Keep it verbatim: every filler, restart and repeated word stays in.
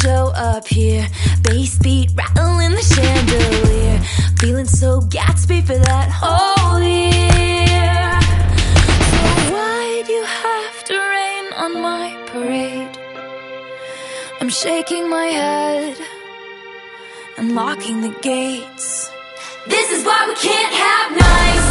show up here. Bass beat rattling the chandelier. Feeling so Gatsby for that whole year. So why'd you have to rain on my parade? I'm shaking my head and locking the gates. This is why we can't have nights.